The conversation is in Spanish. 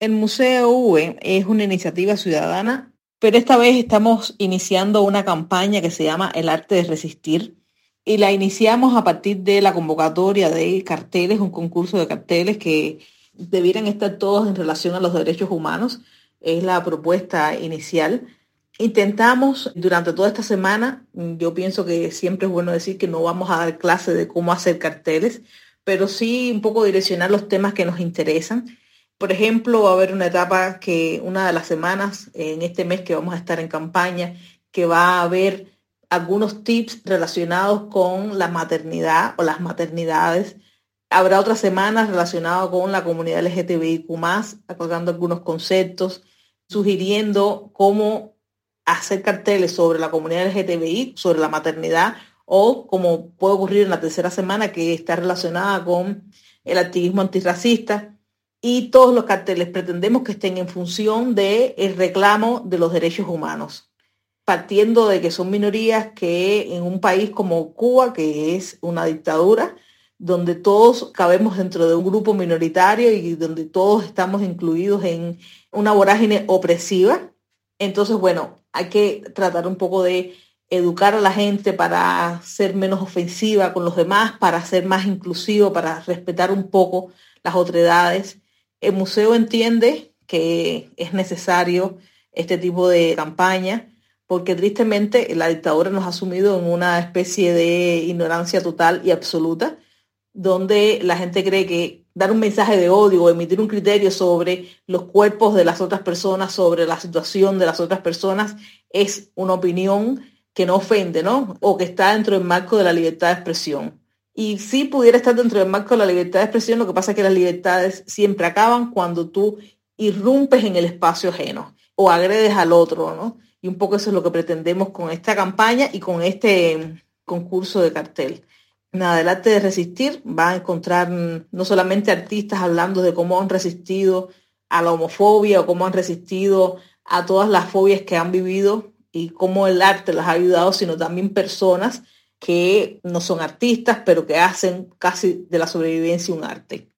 El Museo V es una iniciativa ciudadana, pero esta vez estamos iniciando una campaña que se llama El arte de resistir y la iniciamos a partir de la convocatoria de carteles, un concurso de carteles que debieran estar todos en relación a los derechos humanos. Es la propuesta inicial. Intentamos durante toda esta semana, yo pienso que siempre es bueno decir que no vamos a dar clase de cómo hacer carteles, pero sí un poco direccionar los temas que nos interesan. Por ejemplo, va a haber una etapa que una de las semanas, en este mes que vamos a estar en campaña, que va a haber algunos tips relacionados con la maternidad o las maternidades. Habrá otras semanas relacionadas con la comunidad LGTBIQ+, acordando algunos conceptos, sugiriendo cómo hacer carteles sobre la comunidad LGTBI, sobre la maternidad, o como puede ocurrir en la tercera semana, que está relacionada con el activismo antirracista. Y todos los carteles pretendemos que estén en función del reclamo de los derechos humanos, partiendo de que son minorías que en un país como Cuba, que es una dictadura, donde todos cabemos dentro de un grupo minoritario y donde todos estamos incluidos en una vorágine opresiva. Entonces, bueno, hay que tratar un poco de educar a la gente para ser menos ofensiva con los demás, para ser más inclusivo, para respetar un poco las otredades. El museo entiende que es necesario este tipo de campaña porque tristemente la dictadura nos ha sumido en una especie de ignorancia total y absoluta, donde la gente cree que dar un mensaje de odio o emitir un criterio sobre los cuerpos de las otras personas, sobre la situación de las otras personas, es una opinión que no ofende, ¿no? O que está dentro del marco de la libertad de expresión. Y sí pudiera estar dentro del marco de la libertad de expresión, lo que pasa es que las libertades siempre acaban cuando tú irrumpes en el espacio ajeno o agredes al otro, ¿no? Y un poco eso es lo que pretendemos con esta campaña y con este concurso de cartel. Nada, el arte de resistir va a encontrar no solamente artistas hablando de cómo han resistido a la homofobia o cómo han resistido a todas las fobias que han vivido y cómo el arte las ha ayudado, sino también personas que no son artistas, pero que hacen casi de la sobrevivencia un arte.